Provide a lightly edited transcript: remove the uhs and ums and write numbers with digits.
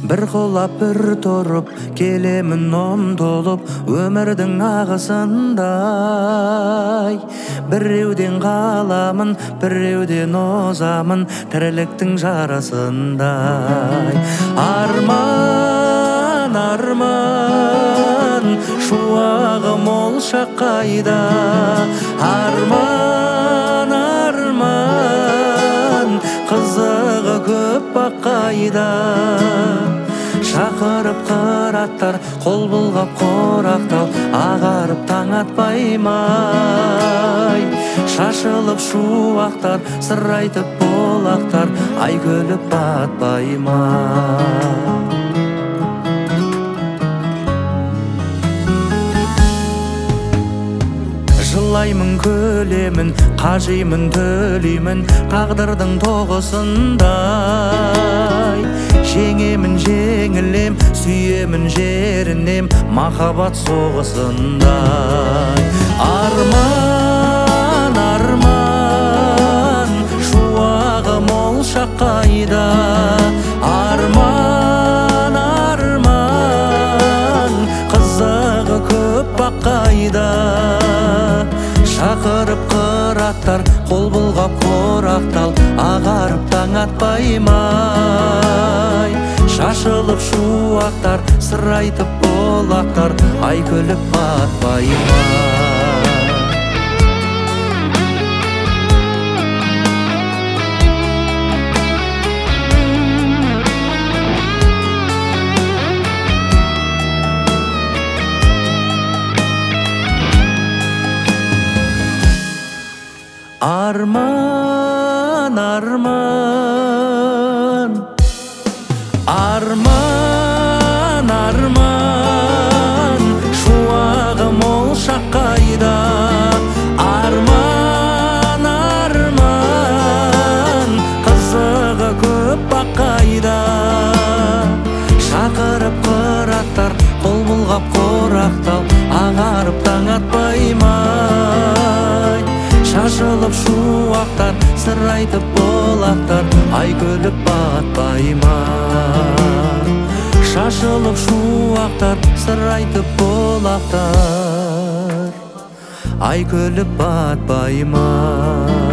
бір құлап бір тұрып келемін ұмтылып өмірдің ағысындай. Біреуден қаламын, біреуден озамын тірліктің жарасындай. Арман, арман, шуағым ол шақ қайда. Арман, арман, қызығы көп бақ қайда. Шақырып қыраттар, қол бұлғап қорақтал, ағарып таң атпай май. Шашылып шуақтар, сыр айтып болақтар, ай күліп батпай май. Жылаймын, көлемін, қажимын, төлеймін тағдырдың тоғысындай. Жеңемін, жеңілем, сүйемін, жерінем махаббат соғысындай. Арман, арман, шуағым ол шақ қайда. Арман, арман, қызығы көп бақ қайда. Шақырып қыраттар, қол бұлғап қорақтал, ағарып таң атпай май. Шашылып шуақтар, сыр айтып болақтар, ай күліп батпай май. Арман, арман, арман, арман, шуағым ол шақ қайда. Арман, арман, қызығы көп бақ қайда. Шақырып қыраттар, қол бұлғап қорақтал, ағарып таң атпай май. Шашылып шуақтар, сыр айтып болақтар, ай күліп батпай май. Шашылып шуақтар, сыр айтып болақтар, ай күліп батпай май.